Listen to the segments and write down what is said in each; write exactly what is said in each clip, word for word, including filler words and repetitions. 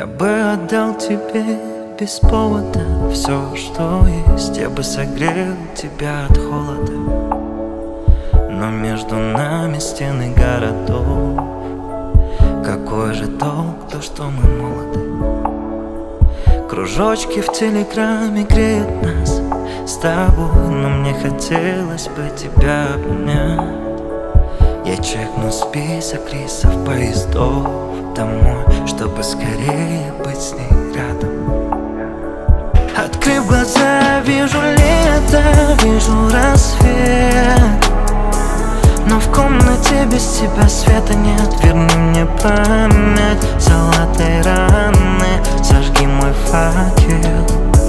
Я бы отдал тебе без повода все, что есть. Я бы согрел тебя от холода, но между нами стены городов. Какой же толк, то что мы молоды? Кружочки в телеграме греют нас с тобой, но мне хотелось бы тебя обнять. Я чекну список рейсов поездов домой, чтобы скорее быть с ней рядом. Открыв глаза, вижу лето, вижу рассвет, но в комнате без тебя света нет. Верни мне память золотой раны, зажги мой факел.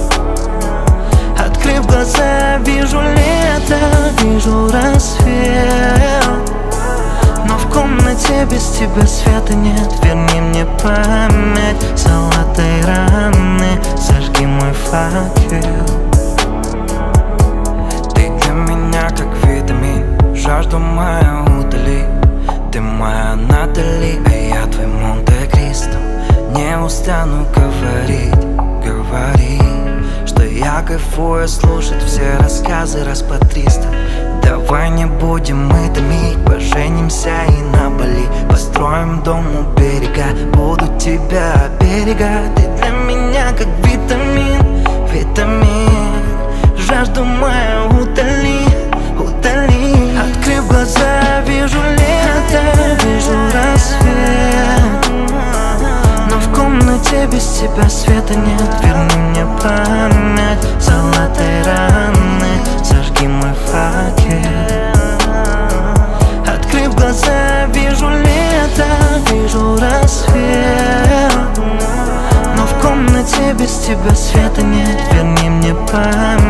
Открыв глаза, вижу лето, вижу рассвет, но в комнате без тебя света нет. Верни мне память золотой раны, зажги мой факел. Ты для меня как витамин, жажду мою удали. Ты моя Натали, а я твой Монте-Кристо. Не устану говорить, говорить, что я кайфую слушать все рассказы раз по триста. Давай не будем мы томить, поженимся и на Бали. Построим дом у берега, буду тебя оберегать. Ты для меня как витамин, витамин, жажду мою утоли, утоли. Открыв глаза, вижу лето, вижу рассвет, но в комнате без тебя света нет. Верни мне память золотой раны, зажги мой факел. Открыв глаза, вижу лето, вижу рассвет, но в комнате без тебя света нет. Верни мне память